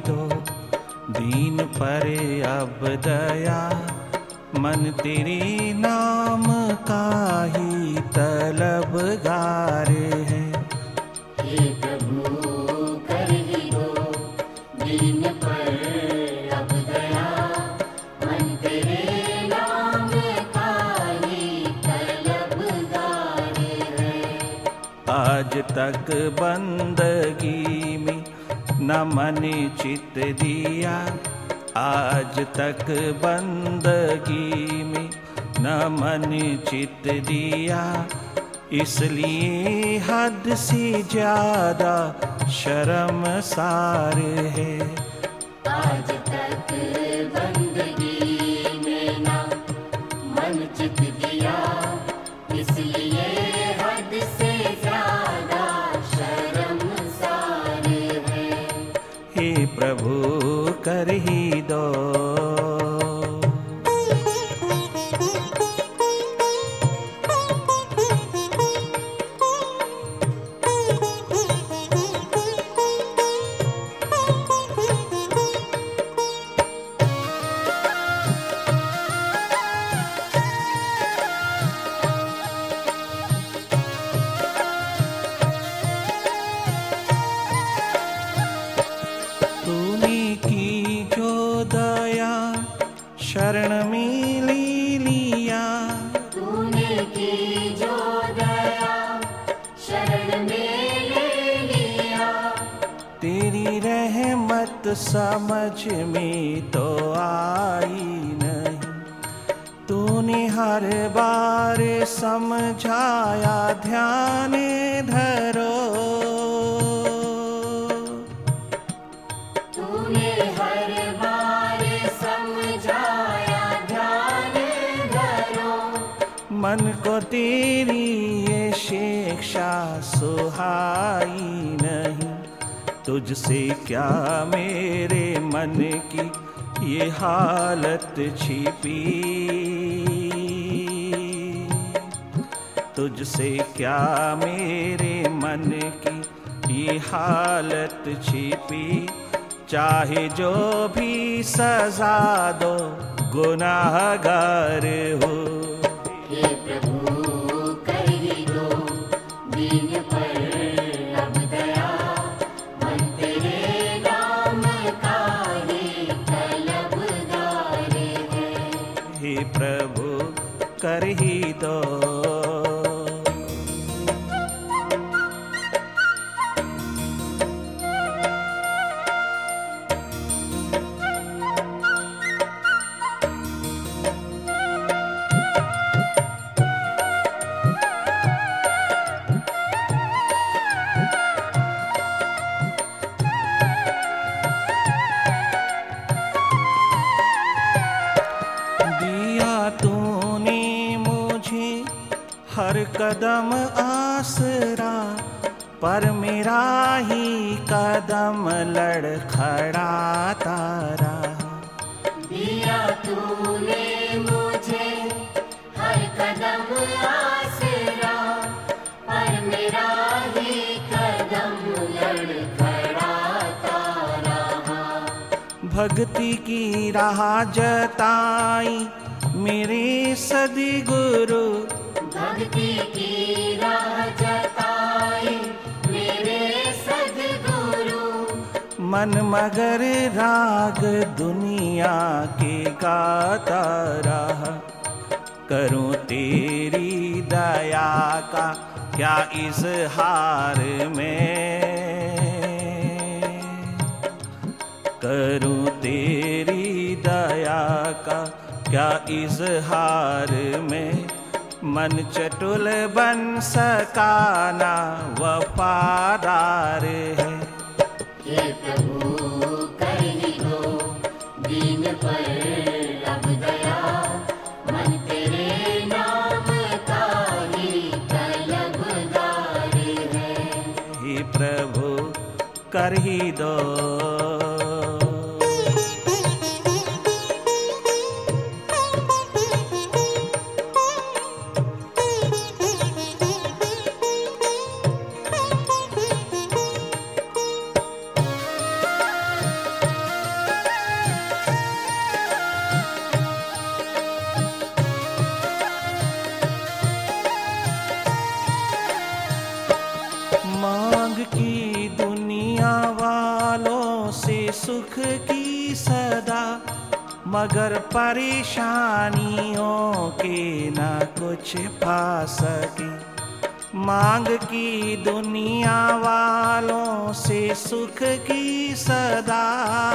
दो दीन पर अब दया, मन तेरे नाम का ही तलबगार है। हे प्रभु कर ही दो दीन पर अब दया, मन तेरे नाम का ही तलबगार है। आज तक बंदगी में न मन चित दिया, आज तक बंदगी में न मन चित दिया, इसलिए हद से ज्यादा शर्मसार है। आज तक बंदगी में ना मन चित दिया, इसलिए हद से ज्यादा शर्मसार है। हे प्रभु कर ही दो। शरण में ले लिया, तूने की जो दया शरण में ले लिया, तेरी रहमत समझ में तो आई नहीं, तूने हर बार समझाया ध्यान धरो, तूने हर बार समझाया ध्यान धरो, मन को तेरी ये शिक्षा सुहाई नहीं, तुझसे क्या मेरे मन की ये हालत छिपी, तुझसे क्या मेरे मन की ये हालत छिपी, चाहे जो भी सजा दो गुनाहगार हो। हे प्रभु कर ही दो दीन पर अब दया, मन तेरे नाम का ही तलबगार है। हे प्रभु कर ही दो। हर कदम आसरा, पर मेरा ही कदम लड़खड़ाता रहा। दिया तूने मुझे हर कदम आसरा, पर मेरा ही कदम लड़खड़ाता रहा। भक्ति की राह जताई मेरे सद्गुरु, भक्ति की राह जताई मेरे सद्गुरु, मन मगर राग दुनिया के गाता रहा। करूं तेरी दया का क्या इजहार में, करूं तेरी दया का क्या इजहार में, मन चटुल बन सका ना वफादार है। हे प्रभु कर ही दो दीन पर अब दया, मन तेरे नाम का ही तलबगार है। हे प्रभु कर ही दो। सुख की सदा, मगर परेशानियों के न कुछ पा सके। मांग की दुनिया वालों से सुख की सदा,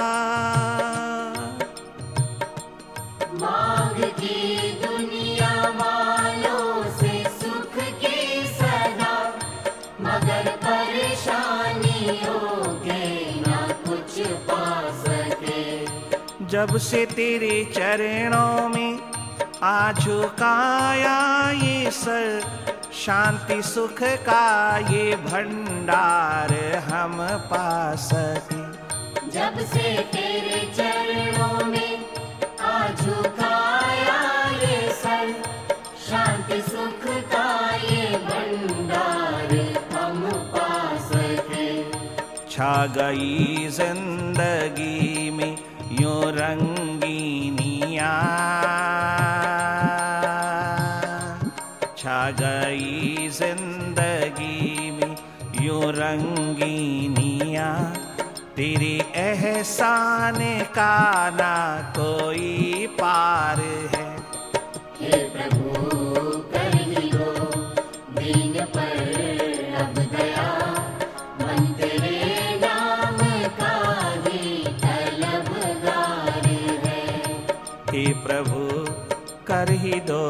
मांग की दुनिया वालों से सुख की सदा, मगर परेशानियों के ना कुछ पा सके। जब से तेरे चरणों में आ झुकाया ये सर, शांति सुख का ये भंडार हम पा सके। जब से तेरे चरणों में आ झुकाया ये सर, शांति सुख का ये भंडार हम पा सके। छा गई जिंदगी में यूं रंगीनियाँ, छा गई जिंदगी में यूं रंगीनियाँ, तेरे एहसान का ना कोई पार है। हे प्रभु कर ही दो दीन पर अब दया, मन तेरे नाम का ही तलबगार है। हे प्रभु कर ही दो।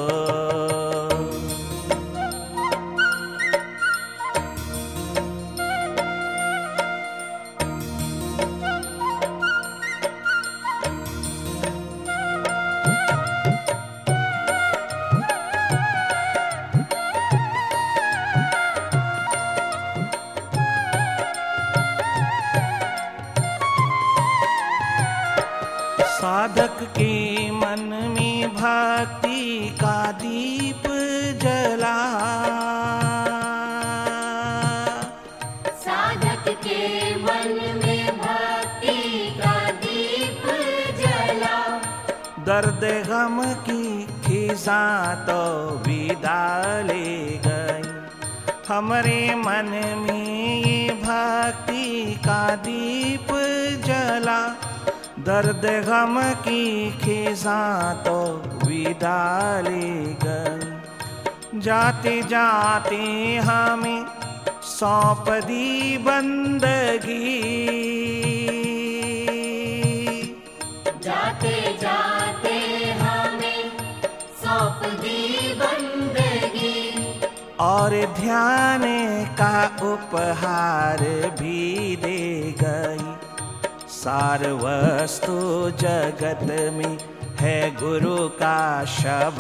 साधक के मन में भक्ति का दीप जला, साधक के मन में भक्ति का दीप जला, दर्द गम की खिज़ा तो विदा ले गई। हमरे मन में ये भक्ति का दीप जला, दर्द गम की खिज़ा तो विदा ले गई। जाते जाते हमें सौंप दी बंदगी, जाते जाते हमें सौंप दी बंदगी, और ध्यान का उपहार भी दे गई। सार वस्तु जगत में है गुरु का शब्द,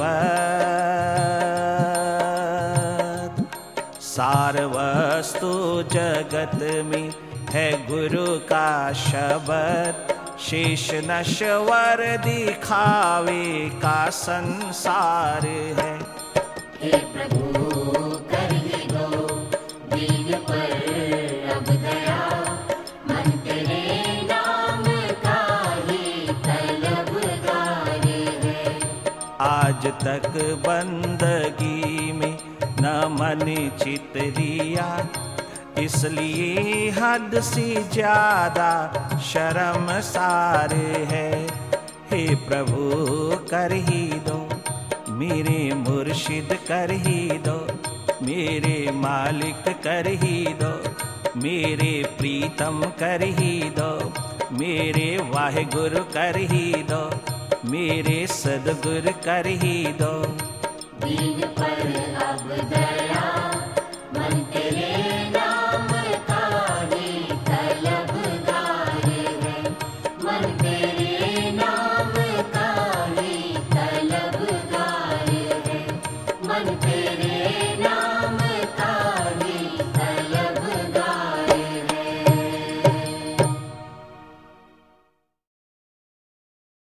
सार वस्तु जगत में है गुरु का शब्द। शेष नश्वर दिखावे का संसार है। हे प्रभु कर ही दो दीन पर अब दया, मन तेरे नाम का ही तलबगार है। आज तक बंदगी में न मन चित लिया, इसलिए हद से ज्यादा शर्मसार है। हे प्रभु कर ही दो, मेरे मुर्शिद कर ही दो, मेरे मालिक कर ही दो, मेरे प्रीतम कर ही दो, मेरे वाहिगुरु कर ही दो, मेरे सदगुरु कर ही दो। दीन पर अब दया